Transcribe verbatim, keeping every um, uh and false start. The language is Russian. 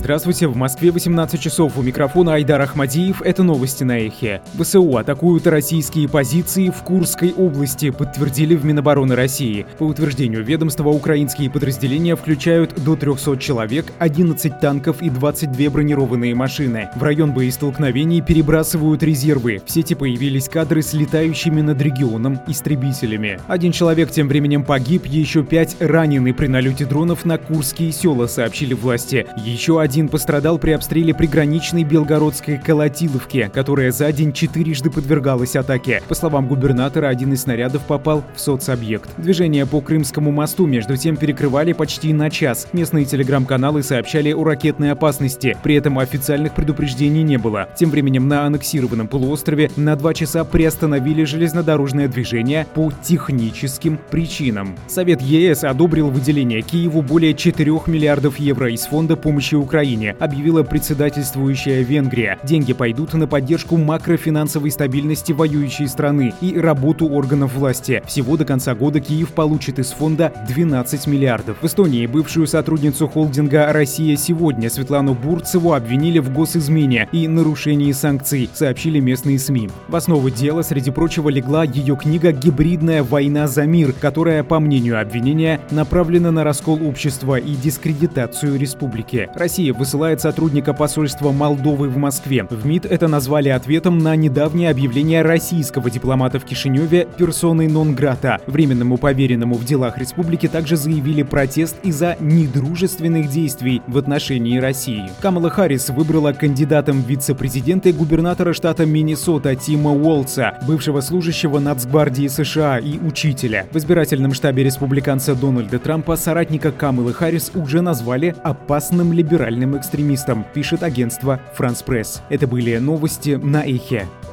Здравствуйте, в Москве восемнадцать часов, у микрофона Айдар Ахмадиев, это новости на Эхе. ВСУ атакуют российские позиции в Курской области, подтвердили в Минобороны России. По утверждению ведомства, украинские подразделения включают до трёхсот человек, одиннадцать танков и двадцать две бронированные машины. В район боестолкновений перебрасывают резервы. В сети появились кадры с летающими над регионом истребителями. Один человек тем временем погиб, еще пять ранены при налете дронов на курские села, сообщили власти. Еще один пострадал при обстреле приграничной Белгородской Колотиловки, которая за день четырежды подвергалась атаке. По словам губернатора, один из снарядов попал в соцобъект. Движение по Крымскому мосту между тем перекрывали почти на час. Местные телеграм-каналы сообщали о ракетной опасности, при этом официальных предупреждений не было. Тем временем на аннексированном полуострове на два часа приостановили железнодорожное движение по техническим причинам. Совет ЕС одобрил выделение Киеву более четырёх миллиардов евро из фонда помощи Украине, объявила председательствующая Венгрия. Деньги пойдут на поддержку макрофинансовой стабильности воюющей страны и работу органов власти. Всего до конца года Киев получит из фонда двенадцать миллиардов. В Эстонии бывшую сотрудницу холдинга «Россия сегодня» Светлану Бурцеву обвинили в госизмене и нарушении санкций, сообщили местные СМИ. В основу дела, среди прочего, легла ее книга «Гибридная война за мир», которая, по мнению обвинения, направлена на раскол общества и дискредитацию республики. Россия высылает сотрудника посольства Молдовы в Москве. В МИД это назвали ответом на недавнее объявление российского дипломата в Кишиневе персоной нон-грата. Временному поверенному в делах республики также заявили протест из-за недружественных действий в отношении России. Камала Харрис выбрала кандидатом в вице-президенты губернатора штата Миннесота Тима Уолтса, бывшего служащего Нацгвардии США и учителя. В избирательном штабе республиканца Дональда Трампа соратника Камалы Харрис уже назвали опасным либеральным экстремистом, пишет агентство France Press. Это были новости на Эхе.